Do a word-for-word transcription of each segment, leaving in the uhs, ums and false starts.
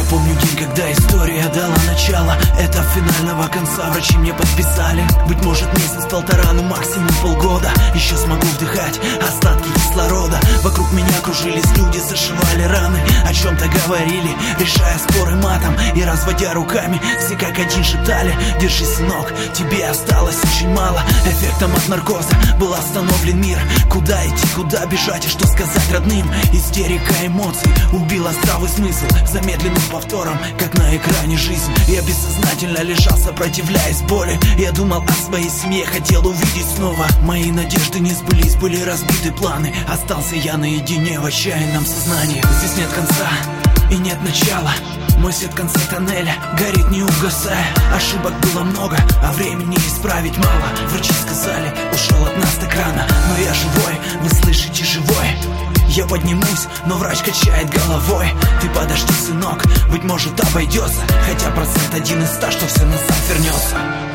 Помню день, когда история дала начало. Этап финального конца врачи мне подписали. Быть может месяц-полтора, но максимум полгода. Еще смогу вдыхать остатки кислорода. Вокруг меня кружились люди, зашивали раны, о чем-то говорили, решая споры матом и разводя руками. Все как один шептали: держись, сынок, тебе осталось очень мало. Эффектом от наркоза был остановлен мир. Куда идти, куда бежать и что сказать родным? Истерика эмоций убила здравый смысл замедленным повтором, как на экране жизнь. Я бессознательно лежал, сопротивляясь боли. Я думал о своей семье, хотел увидеть снова. Мои надежды не сбылись, были разбиты планы. Остался я наедине в отчаянном сознании. Здесь нет конца и нет начала. Мой свет в конце тоннеля горит, не угасая. Ошибок было много, а времени исправить мало. Врачи сказали, ушел от нас так рано. Но я живой, вы слышите, живой. Я поднимусь, но врач качает головой. Ты подожди, сынок, быть может обойдется. Хотя процент один из ста, что все назад вернется.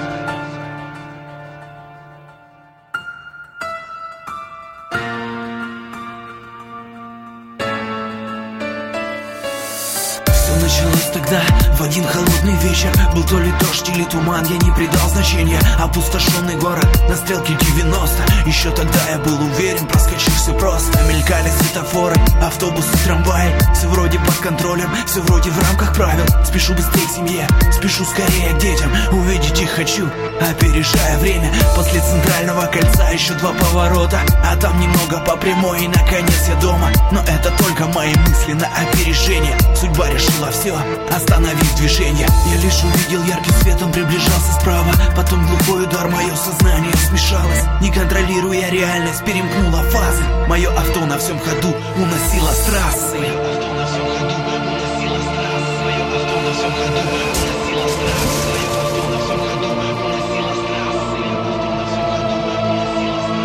Началось тогда, в один холодный вечер. Был то ли дождь или туман, я не придал значения. Опустошенный город на стрелке девяносто. Еще тогда я был уверен, проскочу все просто. Мелькали светофоры, автобусы, трамваи. Все вроде под контролем, все вроде в рамках правил. Спешу быстрее к семье, спешу скорее к детям. Увидеть их хочу, опережая время. После центрального кольца еще два поворота, а там немного по прямой и наконец я дома. Но это только мои мысли на опережение. Судьба решила все, остановив движение. Я лишь увидел яркий свет, он приближался справа. Потом глухой удар, мое сознание смешалось. Не контролируя реальность, перемкнула фазы. Мое авто на всем ходу уносило с трассы. Мое авто на всем ходу уносило с трассы. Мое авто на всем ходу уносило с трассы. Мое авто на всем ходу уносило с трассы. Мое авто на всем ходу уносило с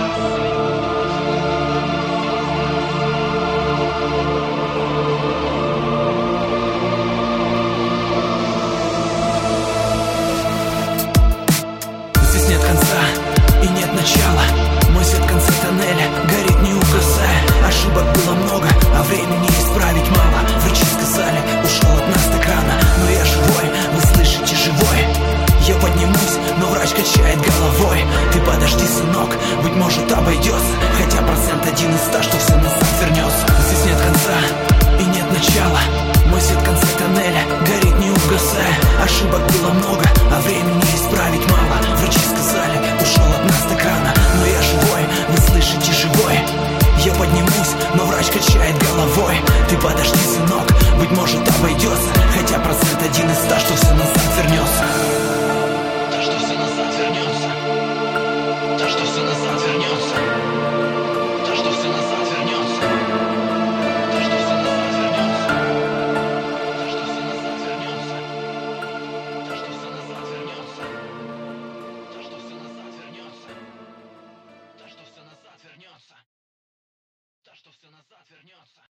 и нет начала. Мой свет в конце тоннеля горит, не угасая. Ошибок было много, а времени исправить мало. Врачи сказали, ушел от нас так рано. Но я живой, вы слышите, живой. Я поднимусь, но врач качает головой. Ты подожди, сынок, быть может обойдется. Хотя процент один из ста, что все назад вернется. Здесь нет конца и нет начала. Мой свет в конце тоннеля горит, не угасая. Ошибок было много, а времени исправить мало. Врачи сказали, ушел от нас так рано. Но я живой, вы слышите, живой. Я поднимусь, но врач качает головой. Ты подожди, сынок, быть может обойдется. Хотя процент один из ста, что все назад вернется. Да что все назад вернется. Да что все назад вернется. Да что все назад вернется. Да что все назад вернется. Да что все назад вернется. Да что все назад вернется. Да что все назад вернется. Да что все назад вернется. Да что все назад вернется.